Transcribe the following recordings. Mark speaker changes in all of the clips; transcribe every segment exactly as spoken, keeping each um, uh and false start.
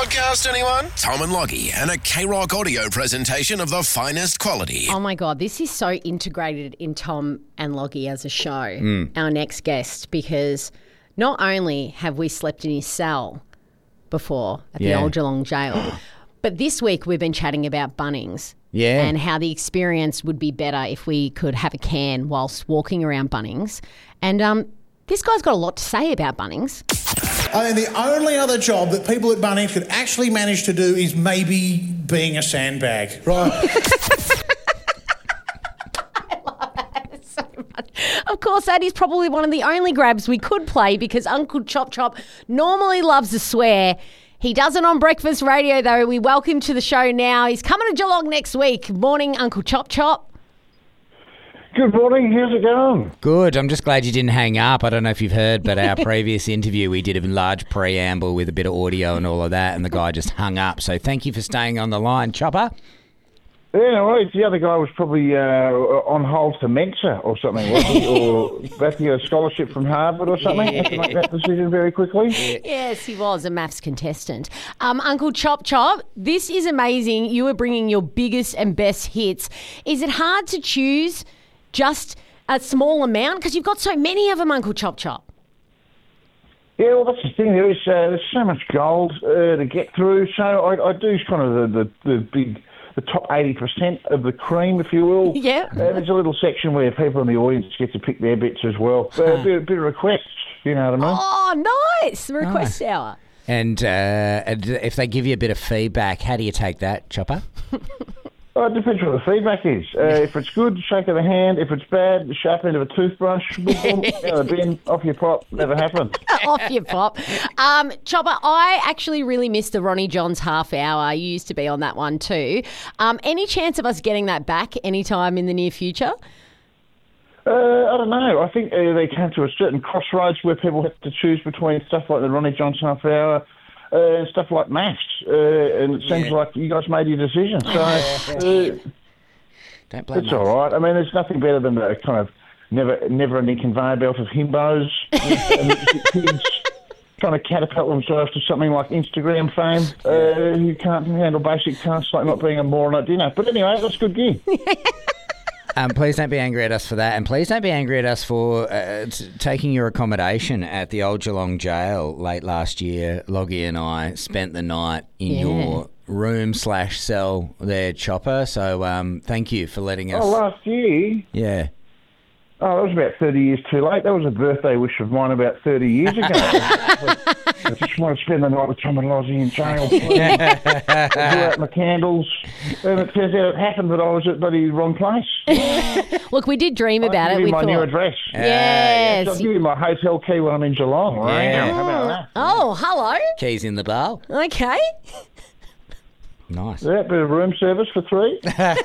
Speaker 1: podcast, anyone? Tom and Loggy and a K-Rock audio presentation of the finest quality.
Speaker 2: Oh my God, this is so integrated in Tom and Loggy as a show, mm. our next guest, because not only have we slept in his cell before at yeah. the old Geelong jail, but this week we've been chatting about Bunnings.
Speaker 3: Yeah.
Speaker 2: And how the experience would be better if we could have a can whilst walking around Bunnings. And um, this guy's got a lot to say about Bunnings.
Speaker 4: I think the only other job that people at Bunnings could actually manage to do is maybe being a sandbag, right?
Speaker 2: I love that so much. Of course, that is probably one of the only grabs we could play because Uncle Chop Chop normally loves to swear. He doesn't on breakfast radio, though. We welcome him to the show now. He's coming to Geelong next week. Morning, Uncle Chop Chop.
Speaker 5: Good morning. How's it going?
Speaker 3: Good. I'm just glad you didn't hang up. I don't know if you've heard, but our previous interview, we did a large preamble with a bit of audio and all of that, and the guy just hung up. So thank you for staying on the line, Chopper.
Speaker 5: Yeah, no worries. The other guy was probably uh, on hold for Mensa or something, wasn't he? Or about to get a scholarship from Harvard or something. Yeah. Had to make that decision very quickly.
Speaker 2: Yes, he was a maths contestant. Um, Uncle Chop Chop, this is amazing. You were bringing your biggest and best hits. Is it hard to choose just a small amount? Because you've got so many of them, Uncle Chop Chop.
Speaker 5: Yeah, well, that's the thing. There is uh, there's so much gold uh, to get through. So I, I do kind of the, the, the big... the top eighty percent of the cream, if you will.
Speaker 2: Yeah.
Speaker 5: Uh, there's a little section where people in the audience get to pick their bits as well. Uh, a, bit, a bit of requests, you know what I mean?
Speaker 2: Oh, nice. The request nice. hour.
Speaker 3: And uh, if they give you a bit of feedback, how do you take that, Chopper?
Speaker 5: Oh, it depends what the feedback is. Uh, if it's good, shake of the hand. If it's bad, the sharp end of a toothbrush. Boom, boom, out of the bin, off your pop. Never happened.
Speaker 2: Off your pop. Um, Chopper, I actually really missed the Ronnie Johns half hour. You used to be on that one too. Um, any chance of us getting that back anytime in the near future?
Speaker 5: Uh, I don't know. I think uh, they came to a certain crossroads where people had to choose between stuff like the Ronnie Johns half hour Uh, and stuff like maths, uh, and it seems yeah. like you guys made your decision. So uh,
Speaker 3: don't blame
Speaker 5: it's all right. I mean, there's nothing better than a kind of never, never-ending conveyor belt of himbos and kids trying to catapult themselves to something like Instagram fame. Uh, you can't handle basic tasks like not being a moron at dinner. But anyway, that's a good gig.
Speaker 3: Um, please don't be angry at us for that, and please don't be angry at us for uh, t- taking your accommodation at the old Geelong jail late last year. Loggy and I spent the night in yeah. your room slash cell there, Chopper. So um, thank you for letting us.
Speaker 5: Oh, last year?
Speaker 3: Yeah.
Speaker 5: Oh, that was about thirty years too late. That was a birthday wish of mine about thirty years ago. I just want to spend the night with Tom and Lozzie in jail. Blew out my candles. And it turns out it happened that I was at the bloody wrong place.
Speaker 2: Look, we did dream about
Speaker 5: I'll
Speaker 2: it.
Speaker 5: give you
Speaker 2: we
Speaker 5: my
Speaker 2: thought...
Speaker 5: new address.
Speaker 2: Yes.
Speaker 5: I'll give you my hotel key when I'm in Geelong. Right?
Speaker 3: Yeah.
Speaker 5: How about that?
Speaker 2: Oh, hello.
Speaker 3: Keys in the bowl.
Speaker 2: Okay.
Speaker 3: Nice.
Speaker 5: Yeah, bit of room service for three.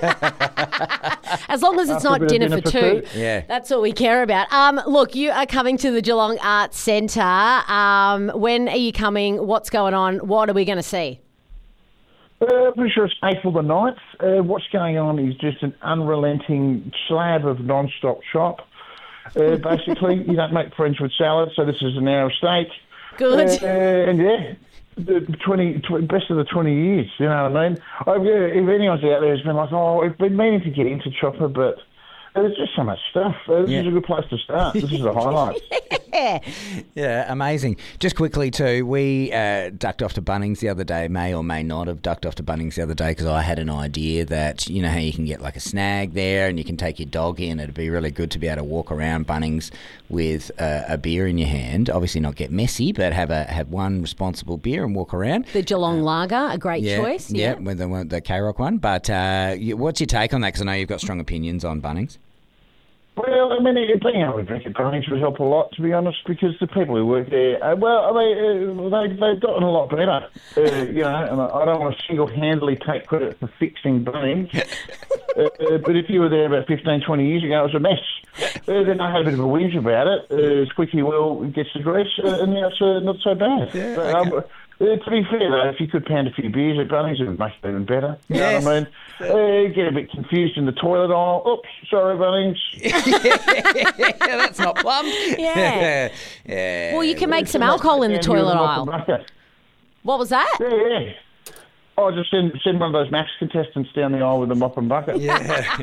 Speaker 2: As long as it's
Speaker 5: After
Speaker 2: not dinner, dinner for, for two.
Speaker 5: two.
Speaker 3: Yeah.
Speaker 2: That's all we care about. Um, look, you are coming to the Geelong Arts Centre. Um, when are you coming? What's going on? What are we going to see?
Speaker 5: Uh, pretty sure it's April the ninth. Uh, what's going on is just an unrelenting slab of non-stop chop. Uh, basically, you don't make friends with salad, so this is an hour of steak.
Speaker 2: Good.
Speaker 5: Uh, and yeah. The twenty, twenty best of the twenty years, you know what I mean? I've, uh, if anyone's out there who's been like, oh, I've been meaning to get into Chopper, but there's just so much stuff. Uh, this yeah. is a good place to start. This is a highlight.
Speaker 2: yeah.
Speaker 3: Yeah, amazing. Just quickly too, we uh, ducked off to Bunnings the other day, may or may not have ducked off to Bunnings the other day because I had an idea that, you know how you can get like a snag there and you can take your dog in. It'd be really good to be able to walk around Bunnings with uh, a beer in your hand. Obviously not get messy, but have a have one responsible beer and walk around.
Speaker 2: The Geelong Lager, a great
Speaker 3: yeah,
Speaker 2: choice.
Speaker 3: Yeah,
Speaker 2: yeah.
Speaker 3: with the, the K-Rock one. But uh, what's your take on that? Because I know you've got strong opinions on Bunnings.
Speaker 5: Well, I mean, being able to drink at Bunnings would help a lot, to be honest, because the people who work there, uh, well, I mean, uh, they, they've gotten a lot better, uh, you know, and I don't want to single-handedly take credit for fixing Bunnings, uh, uh, but if you were there about fifteen, twenty years ago, it was a mess. Uh, then I had a bit of a whinge about it. Uh, Squeaky Will gets the grease, uh, and now it's uh, not so bad. Yeah, but, okay. um, Uh, to be fair, though, if you could pound a few beers at Bunnings, it would make it even better. You
Speaker 3: yes.
Speaker 5: know what I mean? Uh, get a bit confused in the toilet aisle. Oops, sorry, Bunnings.
Speaker 3: yeah, that's not plumbed.
Speaker 2: Yeah.
Speaker 3: yeah.
Speaker 2: Well, you can make some alcohol in the toilet aisle. What was that?
Speaker 5: Yeah, yeah. Oh, just send send one of those Max contestants down the aisle with a mop and bucket.
Speaker 3: Yeah.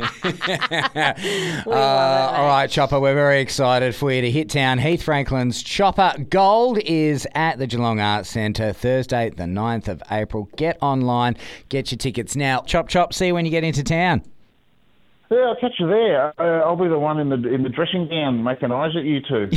Speaker 3: uh, all right, Chopper, we're very excited for you to hit town. Heath Franklin's Chopper Gold is at the Geelong Arts Centre Thursday, the ninth of April. Get online, get your tickets now. Chop, chop, see you when you get into town.
Speaker 5: Yeah, I'll catch you there. Uh, I'll be the one in the in the dressing gown making eyes at you two.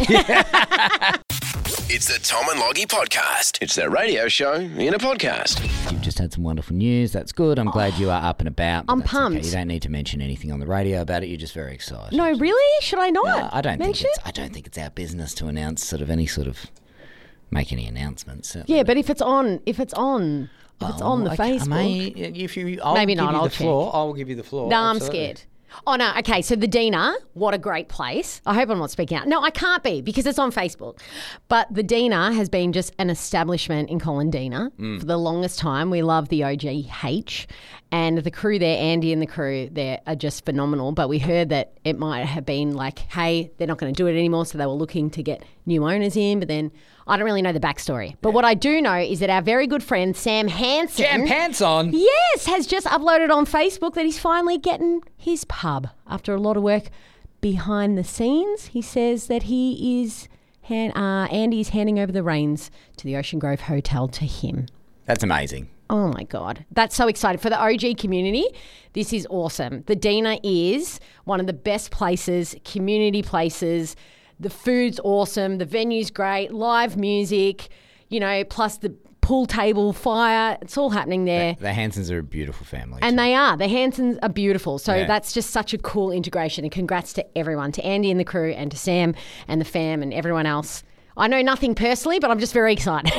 Speaker 1: It's the Tom and Loggy podcast. It's their radio show in a podcast.
Speaker 3: You've just had some wonderful news. That's good. I'm glad you are up and about. but
Speaker 2: I'm
Speaker 3: that's
Speaker 2: pumped.
Speaker 3: Okay. You don't need to mention anything on the radio about it. You're just very excited.
Speaker 2: No, really? Should I not?
Speaker 3: No, I don't think
Speaker 2: mention?
Speaker 3: it's. I don't think it's our business to announce sort of any sort of make any announcements. certainly
Speaker 2: Yeah,
Speaker 3: not.
Speaker 2: but if it's on, if it's on, if it's on the
Speaker 3: Oh, okay, I
Speaker 2: Facebook.
Speaker 3: may- if you, I'll
Speaker 2: Maybe
Speaker 3: give
Speaker 2: not,
Speaker 3: you
Speaker 2: I'll
Speaker 3: the
Speaker 2: check.
Speaker 3: floor. I will give you the floor.
Speaker 2: No, I'm
Speaker 3: absolutely.
Speaker 2: scared. Oh, no. Okay, so the Dina, what a great place. I hope I'm not speaking out. No, I can't be because it's on Facebook. But the Dina has been just an establishment in Colandina
Speaker 3: Mm.
Speaker 2: for the longest time. We love the O G H. And the crew there, Andy and the crew there, are just phenomenal. But we heard that it might have been like, hey, they're not going to do it anymore. So they were looking to get new owners in. But then I don't really know the backstory. But what I do know is that our very good friend, Sam Hansen.
Speaker 3: Jam pants on.
Speaker 2: Yes, has just uploaded on Facebook that he's finally getting his pub after a lot of work behind the scenes. He says that he is, hand, uh, Andy's handing over the reins to the Ocean Grove Hotel to him.
Speaker 3: That's amazing.
Speaker 2: Oh my God. That's so exciting. For the O G community, this is awesome. The Dina is one of the best places, community places. The food's awesome. The venue's great. Live music, you know, plus the pool table, fire. It's all happening there.
Speaker 3: The Hansons are a beautiful family.
Speaker 2: And
Speaker 3: too.
Speaker 2: they are. The Hansons are beautiful. So
Speaker 3: Yeah.
Speaker 2: that's just such a cool integration. And congrats to everyone, to Andy and the crew, and to Sam and the fam and everyone else. I know nothing personally, but I'm just very excited.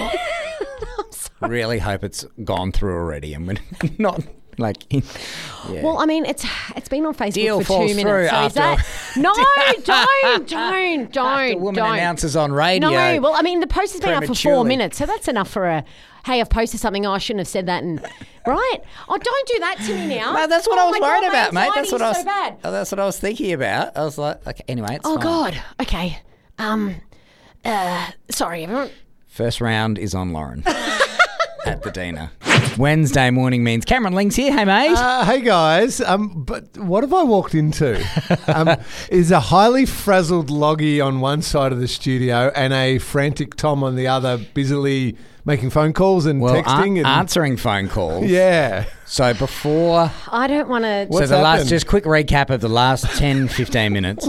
Speaker 2: I'm sorry.
Speaker 3: really hope it's gone through already and we're not like. In, yeah.
Speaker 2: Well, I mean, it's it's been on Facebook
Speaker 3: Deal
Speaker 2: for
Speaker 3: falls
Speaker 2: two
Speaker 3: through
Speaker 2: minutes. So is
Speaker 3: after-
Speaker 2: that no? Don't, don't, don't.
Speaker 3: After woman
Speaker 2: don't.
Speaker 3: announces on radio.
Speaker 2: No, well, I mean, the post has been up for four
Speaker 3: prematurely.
Speaker 2: minutes, so that's enough for a. Hey, I've posted something. Oh, I shouldn't have said that. And right? Oh, don't do that to me now.
Speaker 3: No, that's what
Speaker 2: oh
Speaker 3: I was
Speaker 2: my
Speaker 3: worried
Speaker 2: God,
Speaker 3: about,
Speaker 2: my
Speaker 3: mate. That's what I was.
Speaker 2: anxiety's so bad.
Speaker 3: oh, That's what I was thinking about. I was like, okay, anyway, it's
Speaker 2: Oh
Speaker 3: fine.
Speaker 2: God. Okay. Um. Uh. Sorry, everyone.
Speaker 3: First round is on Lauren at the Dina. Wednesday morning means Cameron Link's here. Hey, mate.
Speaker 6: Uh, hey guys, um, but what have I walked into? Um, is a highly frazzled Loggy on one side of the studio and a frantic Tom on the other, busily making phone calls and
Speaker 3: well,
Speaker 6: texting
Speaker 3: an-
Speaker 6: and
Speaker 3: answering phone calls.
Speaker 6: yeah.
Speaker 3: So before,
Speaker 2: I don't want to.
Speaker 3: so
Speaker 6: What's
Speaker 3: the last,
Speaker 6: happened?
Speaker 3: just quick recap of the last ten, fifteen minutes.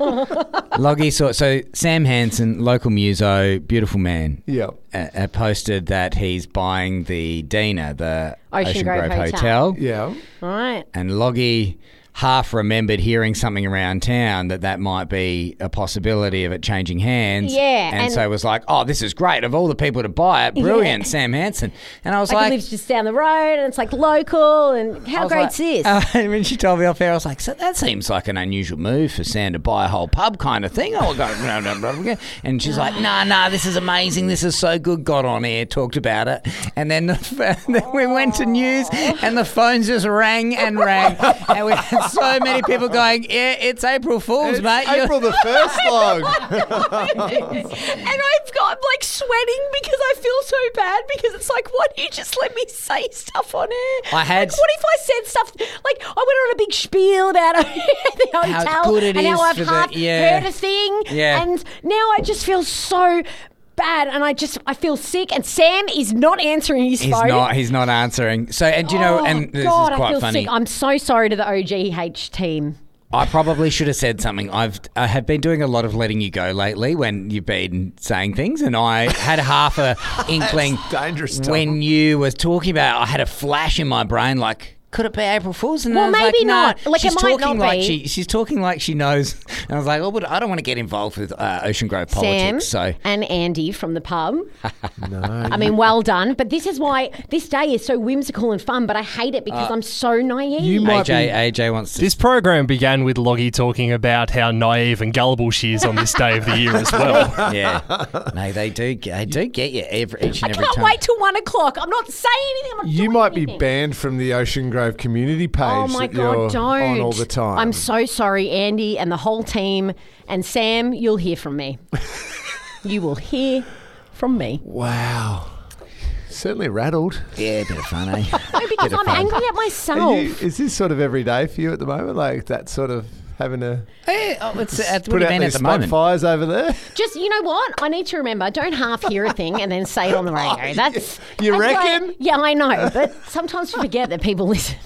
Speaker 3: Loggy saw, so Sam Hansen, local muso, beautiful man.
Speaker 6: Yeah.
Speaker 3: Uh, uh, posted that he's buying the Dina, the
Speaker 2: Ocean
Speaker 3: Ocean,
Speaker 2: Grove
Speaker 3: Grove,
Speaker 2: Hotel.
Speaker 3: Hotel.
Speaker 6: Yeah.
Speaker 2: Right.
Speaker 3: And Loggy half remembered hearing something around town that that might be a possibility of it changing hands.
Speaker 2: Yeah,
Speaker 3: And,
Speaker 2: and-
Speaker 3: so it was like, oh, this is great. Of all the people to buy it, brilliant,
Speaker 2: Yeah.
Speaker 3: Sam Hansen. And I was
Speaker 2: Like,
Speaker 3: like...
Speaker 2: it lives just down the road, and it's like local. And
Speaker 3: I
Speaker 2: how
Speaker 3: was
Speaker 2: great's
Speaker 3: like-
Speaker 2: this?
Speaker 3: Uh, and when she told me off air, I was like, so that seems like an unusual move for Sam to buy a whole pub kind of thing. Oh, God. no, no, no, no. And she's like, nah, nah, this is amazing. This is so good. Got on air, talked about it. And then, the, then we went to news and the phones just rang and rang. And we had so many people going, yeah, it's April Fool's,
Speaker 6: It's
Speaker 3: mate. You're-
Speaker 6: April the first log.
Speaker 2: And I've got, I'm like sweating because I feel so bad because it's like, why don't you just let me say stuff on air?
Speaker 3: I had-
Speaker 2: Like, what if I said stuff, like I went on a big spiel about the hotel
Speaker 3: How good it
Speaker 2: and
Speaker 3: is
Speaker 2: how I've
Speaker 3: for the-
Speaker 2: half
Speaker 3: yeah.
Speaker 2: heard a thing.
Speaker 3: Yeah.
Speaker 2: And now I just feel so bad and I just, I feel sick and Sam is not answering his
Speaker 3: He's
Speaker 2: phone.
Speaker 3: not. He's not answering. So, and do you know,
Speaker 2: Oh,
Speaker 3: and this
Speaker 2: God,
Speaker 3: is
Speaker 2: I
Speaker 3: quite
Speaker 2: feel
Speaker 3: funny.
Speaker 2: sick. I'm so sorry to the O G H team.
Speaker 3: I probably should have said something. I've I have been doing a lot of letting you go lately when you've been saying things, and I had half a inkling
Speaker 6: dangerous, Tom.
Speaker 3: when you was talking about. I had a flash in my brain, like. Could it be April Fool's? And
Speaker 2: Well,
Speaker 3: I was like,
Speaker 2: maybe
Speaker 3: no.
Speaker 2: not. Like, it
Speaker 3: she's
Speaker 2: might
Speaker 3: talking
Speaker 2: not
Speaker 3: like
Speaker 2: be.
Speaker 3: she she's talking like she knows. And I was like, oh, but I don't want to get involved with uh, Ocean Grove politics.
Speaker 2: Sam
Speaker 3: So
Speaker 2: and Andy from the pub.
Speaker 6: No.
Speaker 2: I mean, well done. But this is why this day is so whimsical and fun, but I hate it because I'm so naive.
Speaker 6: you might
Speaker 3: AJ
Speaker 6: be.
Speaker 3: A J wants to.
Speaker 7: This program began with Loggy talking about how naive and gullible she is on this day of the year as well.
Speaker 3: yeah, no, they do. They do get you every each
Speaker 2: I
Speaker 3: and every
Speaker 2: can't
Speaker 3: time.
Speaker 2: wait till one o'clock. I'm not saying anything. I'm not
Speaker 6: You
Speaker 2: doing
Speaker 6: might be
Speaker 2: anything.
Speaker 6: banned from the Ocean Grove community page
Speaker 2: Oh my
Speaker 6: that
Speaker 2: God,
Speaker 6: you're
Speaker 2: don't.
Speaker 6: on all the time.
Speaker 2: I'm so sorry, Andy and the whole team. And Sam, you'll hear from me. You will hear from me.
Speaker 6: Wow. Certainly rattled.
Speaker 3: Yeah, a bit of fun, eh?
Speaker 2: No, because
Speaker 3: Bit of
Speaker 2: I'm
Speaker 3: fun.
Speaker 2: angry at
Speaker 6: Are
Speaker 2: myself.
Speaker 6: you, is this sort of every day for you at the moment? Like that sort of having to
Speaker 3: Eh, oh, it's, it's
Speaker 6: put
Speaker 3: what
Speaker 6: out
Speaker 3: event at
Speaker 6: these
Speaker 3: the
Speaker 6: spot
Speaker 3: moment.
Speaker 6: fires over there?
Speaker 2: Just, you know what? I need to remember, don't half hear a thing and then say it on the radio. That's
Speaker 6: You
Speaker 2: that's
Speaker 6: reckon?
Speaker 2: like- yeah, I know, but sometimes you forget that people listen.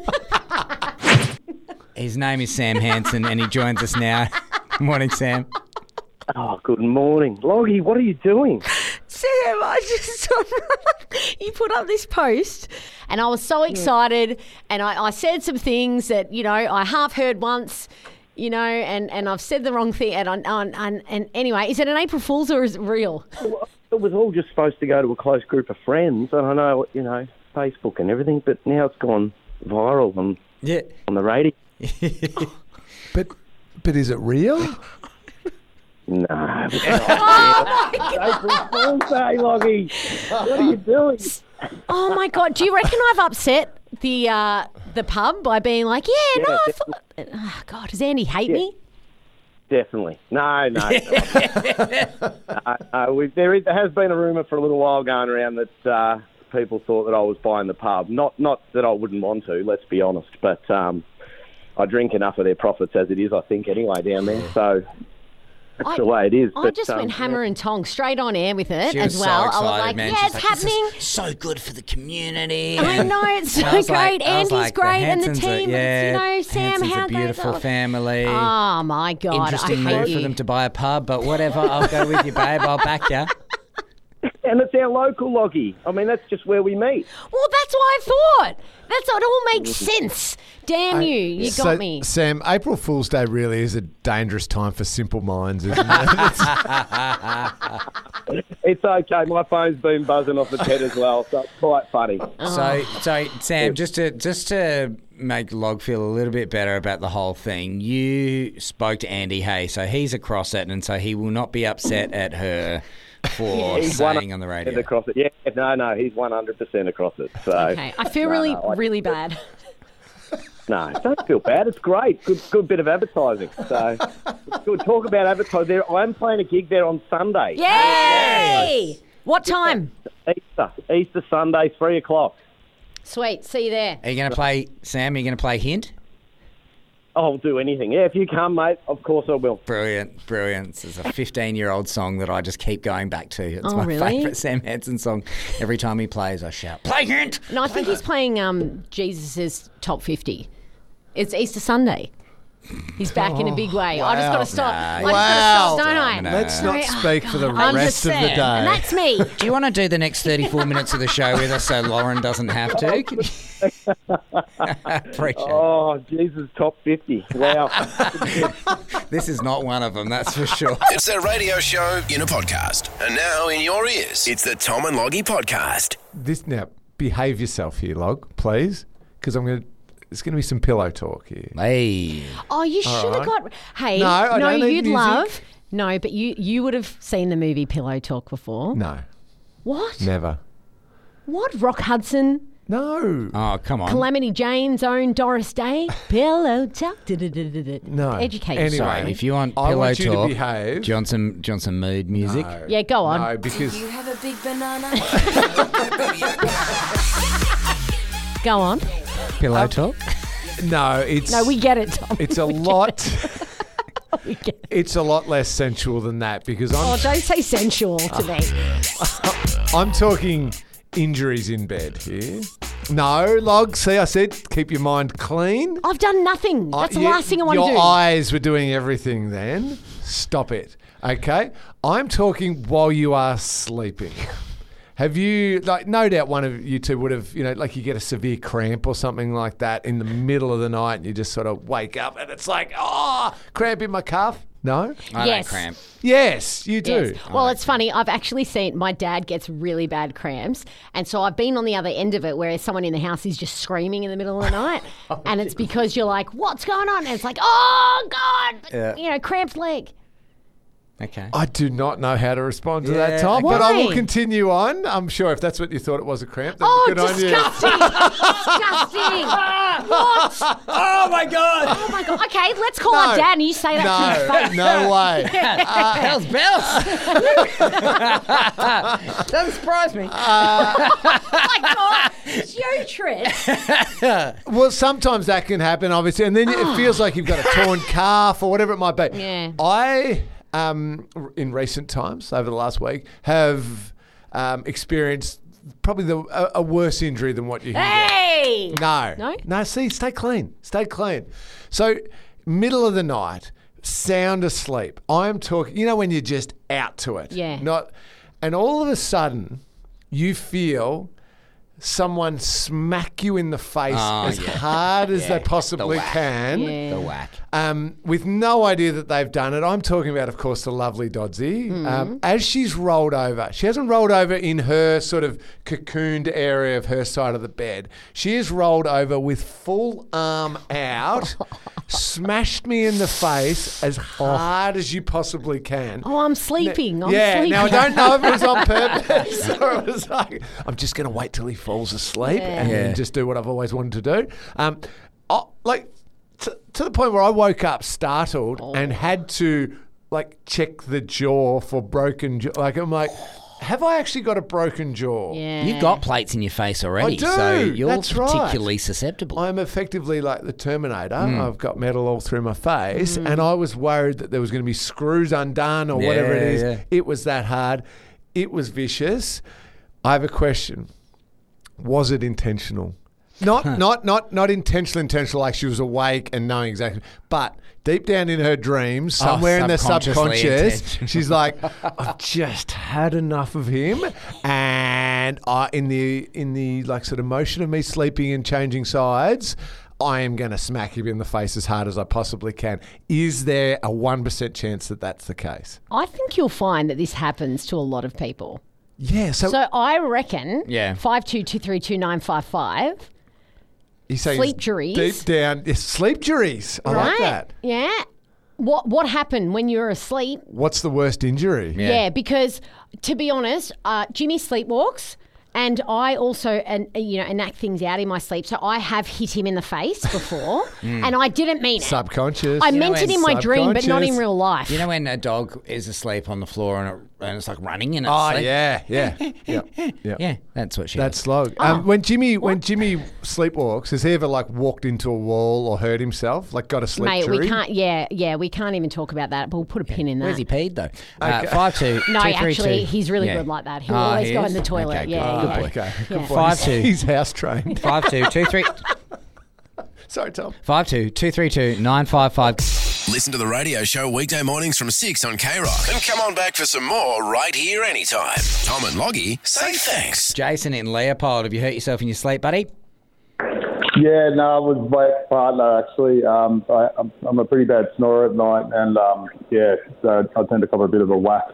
Speaker 3: His name is Sam Hansen, and he joins us now. Morning, Sam.
Speaker 8: Oh, good morning. Loggy, what are you doing?
Speaker 2: Sam, I just you put up this post and I was so excited and I, I said some things that, you know, I half heard once, you know, and, and I've said the wrong thing. And, and, and, and anyway, is it an April Fool's or is it real?
Speaker 8: It was all just supposed to go to a close group of friends, and I know, you know, Facebook and everything, but now it's gone viral on,
Speaker 3: Yeah.
Speaker 8: on the radio.
Speaker 6: But but is it real?
Speaker 8: No. It's not. April Fool's Day, Loggy. What are you doing?
Speaker 2: Oh my God. Do you reckon I've upset the uh, the pub by being like, yeah, no, I thought. Oh, God, does Andy hate me?
Speaker 8: Definitely. No, no. no, no we, there, is, there has been a rumour for a little while going around that uh, people thought that I was buying the pub. Not not that I wouldn't want to, let's be honest, but um, I drink enough of their profits as it is, I think, anyway, down there. So that's
Speaker 2: I-
Speaker 8: the way it is.
Speaker 2: I
Speaker 8: but,
Speaker 2: just
Speaker 8: um,
Speaker 2: went hammer and tong straight on air with it
Speaker 3: She
Speaker 2: as
Speaker 3: was
Speaker 2: well.
Speaker 3: so excited,
Speaker 2: I was like,
Speaker 3: man.
Speaker 2: yeah,
Speaker 3: She's
Speaker 2: it's
Speaker 3: like, "This is
Speaker 2: happening.
Speaker 3: so good for the community.
Speaker 2: I know, it's
Speaker 3: And I
Speaker 2: so
Speaker 3: was like-
Speaker 2: great.
Speaker 3: I was
Speaker 2: Andy's
Speaker 3: like, the
Speaker 2: great and the
Speaker 3: Hansons are-
Speaker 2: team.
Speaker 3: yeah,
Speaker 2: you know, Sam,
Speaker 3: Hansons
Speaker 2: how
Speaker 3: a beautiful
Speaker 2: they
Speaker 3: family.
Speaker 2: Oh, my God.
Speaker 3: Interesting
Speaker 2: I hate
Speaker 3: move
Speaker 2: you.
Speaker 3: for them to buy a pub, but whatever. I'll go with you, babe. I'll back you.
Speaker 8: And it's our local Loggy. I mean, that's just where we meet.
Speaker 2: Well, that's what I thought. That's what all makes sense. Damn you. You got
Speaker 6: so,
Speaker 2: me.
Speaker 6: Sam, April Fool's Day really is a dangerous time for simple minds, isn't it?
Speaker 8: It's okay. My phone's been buzzing off the head as well, so it's quite funny.
Speaker 3: So, so Sam, just to just to make Log feel a little bit better about the whole thing, you spoke to Andy Hay, so he's across it, and so he will not be upset at her for
Speaker 8: He's
Speaker 3: saying on the radio.
Speaker 8: Across it. Yeah, no, no, he's one hundred percent across it. So,
Speaker 2: Okay. I feel
Speaker 8: no,
Speaker 2: really,
Speaker 8: no, I-
Speaker 2: really bad.
Speaker 8: No, don't feel bad. It's great. Good, good bit of advertising. So, it's good. Talk about advertising. There, I'm playing a gig there on Sunday.
Speaker 2: Yay! What time?
Speaker 8: Easter, Easter Sunday, three o'clock.
Speaker 2: Sweet. See you there.
Speaker 3: Are you going to play, Sam? Are you going to play Hint?
Speaker 8: I'll do anything. Yeah, if you come, mate, of course I will.
Speaker 3: Brilliant, brilliant. This is a fifteen-year-old song that I just keep going back to. It's
Speaker 2: Oh,
Speaker 3: my
Speaker 2: really?
Speaker 3: favourite Sam Hansen song. Every time he plays, I shout, "Play Hint!"
Speaker 2: No, I think he's playing um, Jesus' top fifty. It's Easter Sunday. He's back in a big way. I just got to stop. I just got to
Speaker 6: Wow.
Speaker 2: stop, don't I?
Speaker 3: No.
Speaker 6: Let's not
Speaker 2: Sorry. Oh,
Speaker 6: speak for the
Speaker 2: I'm
Speaker 6: rest
Speaker 2: just
Speaker 6: of the
Speaker 2: saying. And
Speaker 6: day.
Speaker 2: that's me.
Speaker 3: Do you want to do the next thirty-four minutes of the show with us so Lauren doesn't have to? Can you- Appreciate it.
Speaker 8: Oh, Jesus, top fifty. Wow.
Speaker 3: This is not one of them, that's for sure.
Speaker 1: It's a radio show in a podcast. And now in your ears, it's the Tom and Loggy Podcast.
Speaker 6: This now, behave yourself here, Log, please, because I'm going to. There's going to be some pillow talk here.
Speaker 3: Hey.
Speaker 2: Oh, you should have got. Hey,
Speaker 6: No, I
Speaker 2: no,
Speaker 6: don't need
Speaker 2: you'd
Speaker 6: music.
Speaker 2: love. No, but you you would have seen the movie Pillow Talk before.
Speaker 6: No,
Speaker 2: What?
Speaker 6: never.
Speaker 2: What? Rock Hudson,
Speaker 6: No.
Speaker 3: Oh, come on.
Speaker 2: Calamity Jane's own Doris Day, Pillow Talk. Da-da-da-da-da.
Speaker 6: No.
Speaker 2: Educate
Speaker 6: Anyway.
Speaker 2: yourself.
Speaker 3: Sorry, if you want
Speaker 6: I
Speaker 3: pillow
Speaker 6: want you to
Speaker 3: talk,
Speaker 6: behave.
Speaker 3: do you want some, do you want some mood music?
Speaker 6: No.
Speaker 2: Yeah, go on.
Speaker 6: No, because
Speaker 9: You have a big banana.
Speaker 2: Go on.
Speaker 3: Pillow talk?
Speaker 6: no, it's
Speaker 2: No, we get it, Tom.
Speaker 6: it's a lot.
Speaker 2: We get it.
Speaker 6: It's a lot less sensual than that because
Speaker 2: Oh,
Speaker 6: I'm
Speaker 2: don't say sensual to me.
Speaker 6: I'm talking injuries in bed here. No, Log. See, I said keep your mind clean.
Speaker 2: I've done nothing. That's
Speaker 6: Uh,
Speaker 2: the
Speaker 6: you-
Speaker 2: last thing I want to
Speaker 6: Your
Speaker 2: do.
Speaker 6: eyes were doing everything then. Stop it. Okay? I'm talking while you are sleeping. Have you, like, no doubt one of you two would have, you know, like you get a severe cramp or something like that in the middle of the night and you just sort of wake up and it's like, oh, cramp in my cuff? No?
Speaker 3: I
Speaker 2: Yes.
Speaker 3: don't cramp.
Speaker 6: Yes, you do.
Speaker 2: Yes. Well, it's funny. I've actually seen my dad gets really bad cramps, and so I've been on the other end of it, where someone in the house is just screaming in the middle of the night, and it's because you're like, "What's going on?" And it's like, "Oh God,
Speaker 3: Yeah.
Speaker 2: you know, cramped leg."
Speaker 3: Okay.
Speaker 6: I do not know how to respond to
Speaker 3: Yeah,
Speaker 6: that, Tom, but I will
Speaker 2: Why?
Speaker 6: continue on. I'm sure if that's what you thought it was a cramp, then
Speaker 2: Oh,
Speaker 6: good on you.
Speaker 2: disgusting! Disgusting! What?
Speaker 3: Oh, my God.
Speaker 2: Oh my god. Okay, let's call
Speaker 6: No.
Speaker 2: our dad and you say that to his
Speaker 6: No,
Speaker 2: face.
Speaker 6: no way.
Speaker 3: Hell's bells. Doesn't surprise me.
Speaker 2: Oh my god. Putrid.
Speaker 6: Well, sometimes that can happen, obviously, and then it feels like you've got a torn calf or whatever it might be.
Speaker 2: Yeah.
Speaker 6: I, um, in recent times, over the last week, have um, experienced probably the, a, a worse injury than what you can get.
Speaker 2: Hey!
Speaker 6: No.
Speaker 2: No?
Speaker 6: No, see, stay clean. Stay clean. So, middle of the night, sound asleep. I'm talking, you know, when you're just out to it.
Speaker 2: Yeah.
Speaker 6: Not, and all of a sudden, you feel someone smack you in the face
Speaker 3: Oh,
Speaker 6: as
Speaker 3: yeah.
Speaker 6: hard as
Speaker 3: Yeah,
Speaker 6: they possibly
Speaker 3: the whack.
Speaker 6: can.
Speaker 2: Yeah.
Speaker 3: The whack.
Speaker 6: Um, with no idea that they've done it. I'm talking about, of course, the lovely Dodsy. Um, as she's rolled over, she hasn't rolled over in her sort of cocooned area of her side of the bed. She is rolled over with full arm out, smashed me in the face as hard as you possibly can.
Speaker 2: Oh, I'm sleeping. I'm
Speaker 6: yeah,
Speaker 2: sleeping.
Speaker 6: now I don't know if it was on purpose or it was like, I'm just going to wait till he falls asleep
Speaker 2: Yeah.
Speaker 6: and
Speaker 3: Yeah.
Speaker 6: then just do what I've always wanted to do. Um, I, like, to, to the point where I woke up startled
Speaker 2: Oh.
Speaker 6: and had to, like, check the jaw for broken jaw. Like, I'm like, have I actually got a broken jaw?
Speaker 2: Yeah.
Speaker 3: You've got plates in your face already,
Speaker 6: I do,
Speaker 3: so you're
Speaker 6: that's right.
Speaker 3: particularly susceptible.
Speaker 6: I'm effectively like the Terminator.
Speaker 3: Hmm.
Speaker 6: I've got metal all through my face, and I was worried that there was going to be screws undone or whatever it
Speaker 3: Yeah,
Speaker 6: is.
Speaker 3: yeah.
Speaker 6: It was that hard. It was vicious. I have a question. Was it intentional? Not, not, not, not intentional, intentional, like she was awake and knowing exactly, but deep down in her dreams,
Speaker 3: Oh,
Speaker 6: somewhere in the
Speaker 3: subconsciously
Speaker 6: subconscious,
Speaker 3: intentional.
Speaker 6: she's like, I've just had enough of him, and I, in the in the like sort of motion of me sleeping and changing sides, I am going to smack him in the face as hard as I possibly can. Is there a one percent chance that that's the case?
Speaker 2: I think you'll find that this happens to a lot of people.
Speaker 6: Yeah. So,
Speaker 2: So I reckon
Speaker 3: Yeah.
Speaker 2: five two two three two nine five five.
Speaker 6: you're saying
Speaker 2: sleep
Speaker 6: it's
Speaker 2: juries.
Speaker 6: deep down, yes, sleep juries. I
Speaker 2: right?
Speaker 6: like that.
Speaker 2: Yeah. What what happened when you were asleep?
Speaker 6: What's the worst injury?
Speaker 3: Yeah.
Speaker 2: Yeah, because to be honest, uh, Jimmy sleepwalks, and I also and you know enact things out in my sleep. So I have hit him in the face before, and I didn't mean it.
Speaker 6: Subconscious.
Speaker 2: I
Speaker 3: know
Speaker 2: meant it
Speaker 3: when
Speaker 2: in my dream, but not in
Speaker 6: subconscious.
Speaker 2: real life.
Speaker 3: You know when a dog is asleep on the floor and, it, and it's like running and it's
Speaker 6: Oh
Speaker 3: asleep?
Speaker 6: yeah, yeah, yeah, yeah.
Speaker 3: Yeah, that's what she
Speaker 6: That's
Speaker 3: has.
Speaker 6: slow. Um, when Jimmy when Jimmy sleepwalks, has he ever like walked into a wall or hurt himself? Like got a sleep
Speaker 2: Mate,
Speaker 6: jury?
Speaker 2: we can't. Yeah, yeah, we can't even talk about that. But we'll put a pin in that.
Speaker 3: Where's he peed, though? Uh,
Speaker 6: Okay.
Speaker 3: five two
Speaker 2: No,
Speaker 3: two, three,
Speaker 2: actually,
Speaker 3: two.
Speaker 2: he's really
Speaker 3: Yeah.
Speaker 2: good like that. He'll
Speaker 3: Oh,
Speaker 2: always
Speaker 3: he
Speaker 2: go
Speaker 3: is?
Speaker 2: in the toilet.
Speaker 3: Okay,
Speaker 2: yeah,
Speaker 3: good.
Speaker 2: yeah.
Speaker 3: Good boy.
Speaker 6: Okay,
Speaker 2: Yeah.
Speaker 6: good boy.
Speaker 3: Five
Speaker 6: He's-
Speaker 3: two.
Speaker 6: He's house trained.
Speaker 3: Five two two three
Speaker 6: Sorry, Tom.
Speaker 3: five two two three two nine five five.
Speaker 1: Listen to the radio show weekday mornings from six on K Rock. And come on back for some more right here anytime. Tom and Loggy say thanks.
Speaker 3: Jason in Leopold, have you hurt yourself in your sleep, buddy?
Speaker 9: Yeah, no, it was my partner actually. Um, I, I'm, I'm a pretty bad snorer at night, and um, yeah, so I tend to cover a bit of a whack.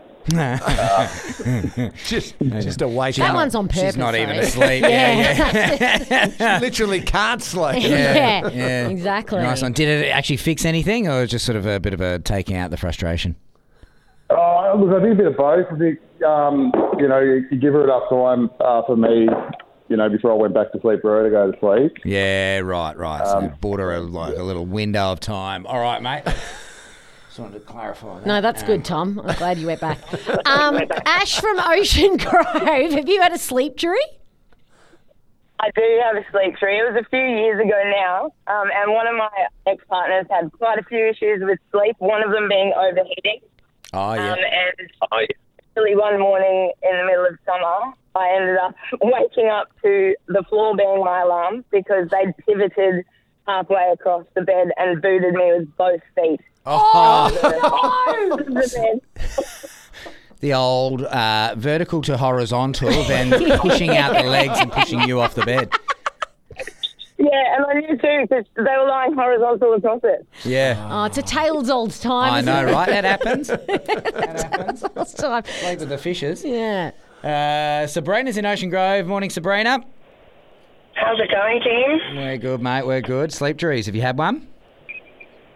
Speaker 6: Just, just awake.
Speaker 2: That one's on purpose.
Speaker 3: She's not even
Speaker 2: though.
Speaker 3: asleep. Yeah, yeah.
Speaker 6: She literally can't sleep.
Speaker 2: yeah,
Speaker 3: Yeah.
Speaker 2: exactly.
Speaker 3: Nice one. Did it actually fix anything, or just sort of a bit of a taking out the frustration?
Speaker 9: Oh, look, I think a bit of both. I think um, you know, you, you give her enough time uh, for me. You know, before I went back to sleep for her to go to sleep.
Speaker 3: Yeah, right, right. So you bought her a, like a little window of time. All right, mate. Just wanted to clarify that.
Speaker 2: No, that's good, Tom. I'm glad you went back. Um, Ash from Ocean Grove, have you had a sleep jury?
Speaker 10: I do have a sleep jury. It was a few years ago now, um, and one of my ex-partners had quite a few issues with sleep, one of them being overheating.
Speaker 3: Oh, yeah.
Speaker 10: Um, and actually one morning in the middle of summer, I ended up waking up to the floor being my alarm because they'd pivoted halfway across the bed and booted me with both feet.
Speaker 3: Oh,
Speaker 10: The bed.
Speaker 3: the old uh, vertical to horizontal, then pushing out the legs and pushing you off the bed.
Speaker 10: Yeah, and I knew too because they were lying horizontal across it.
Speaker 3: Yeah.
Speaker 2: Oh, it's a tale's old time.
Speaker 3: I
Speaker 2: isn't
Speaker 3: know,
Speaker 2: it?
Speaker 3: right? That happens. That happens.
Speaker 2: Last time.
Speaker 3: Sleep with the fishes.
Speaker 2: Yeah.
Speaker 3: Uh, Sabrina's in Ocean Grove. Morning, Sabrina.
Speaker 10: How's it going, team?
Speaker 3: We're good, mate. We're good. Sleep juries. Have you had one?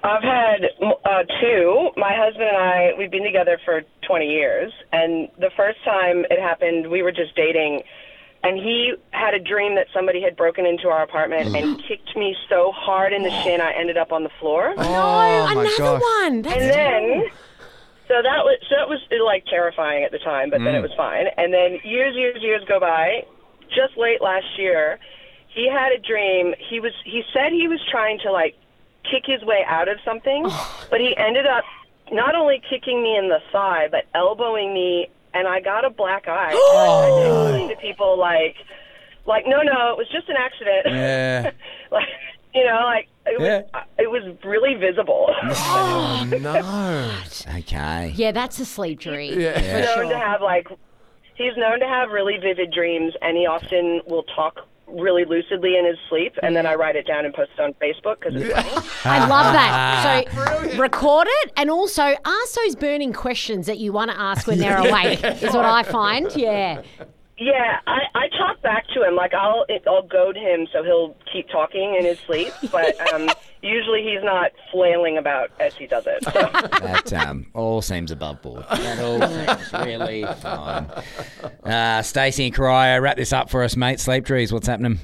Speaker 11: I've had uh, two. My husband and I, we've been together for twenty years, and the first time it happened, we were just dating, and he had a dream that somebody had broken into our apartment and kicked me so hard in the shin I ended up on the floor.
Speaker 2: No,
Speaker 3: my
Speaker 2: another
Speaker 3: gosh.
Speaker 2: one. That's
Speaker 11: And then, so that was so that was like terrifying at the time, but then it was fine. And then years, years, years go by. Just late last year, he had a dream. He was he said he was trying to like kick his way out of something, but he ended up not only kicking me in the thigh, but elbowing me, and I got a black eye. And I started explaining to people like, like no, no, it was just an accident.
Speaker 3: Yeah.
Speaker 11: Like, you know, like it was,
Speaker 3: Yeah.
Speaker 11: uh, it was really visible.
Speaker 6: Oh, no.
Speaker 3: Okay.
Speaker 2: Yeah, that's a sleep dream.
Speaker 6: Yeah.
Speaker 2: For
Speaker 11: He's known
Speaker 2: sure.
Speaker 11: to have like, he's known to have really vivid dreams, and he often will talk really lucidly in his sleep, and then I write it down and post it on Facebook because it's funny.
Speaker 2: I love that. So record it and also ask those burning questions that you want to ask when they're awake is what I find. Yeah.
Speaker 11: Yeah, I, I talk back to him. Like, I'll I'll goad him so he'll keep talking in his sleep, but um, usually he's not flailing about as he does it. So.
Speaker 3: That um, all seems above board. That all seems really fine. Uh, Stacey and Karaya, wrap this up for us, mate. Sleep trees, what's happening?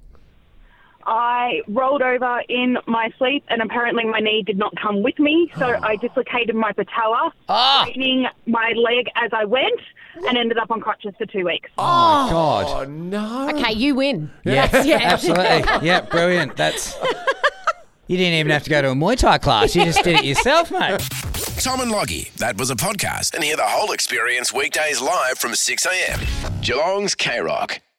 Speaker 12: I rolled over in my sleep, and apparently my knee did not come with me, so I dislocated my patella,
Speaker 3: Oh.
Speaker 12: straightening my leg as I went, and ended up on crutches for two weeks.
Speaker 3: Oh, my God.
Speaker 6: Oh, no.
Speaker 2: Okay, you win.
Speaker 3: Yeah,
Speaker 2: That's- yeah.
Speaker 3: absolutely. Yeah, brilliant. That's. You didn't even have to go to a Muay Thai class. You just did it yourself, mate.
Speaker 1: Tom and Loggy, that was a podcast, and hear the whole experience weekdays live from six a.m. Geelong's K-Rock.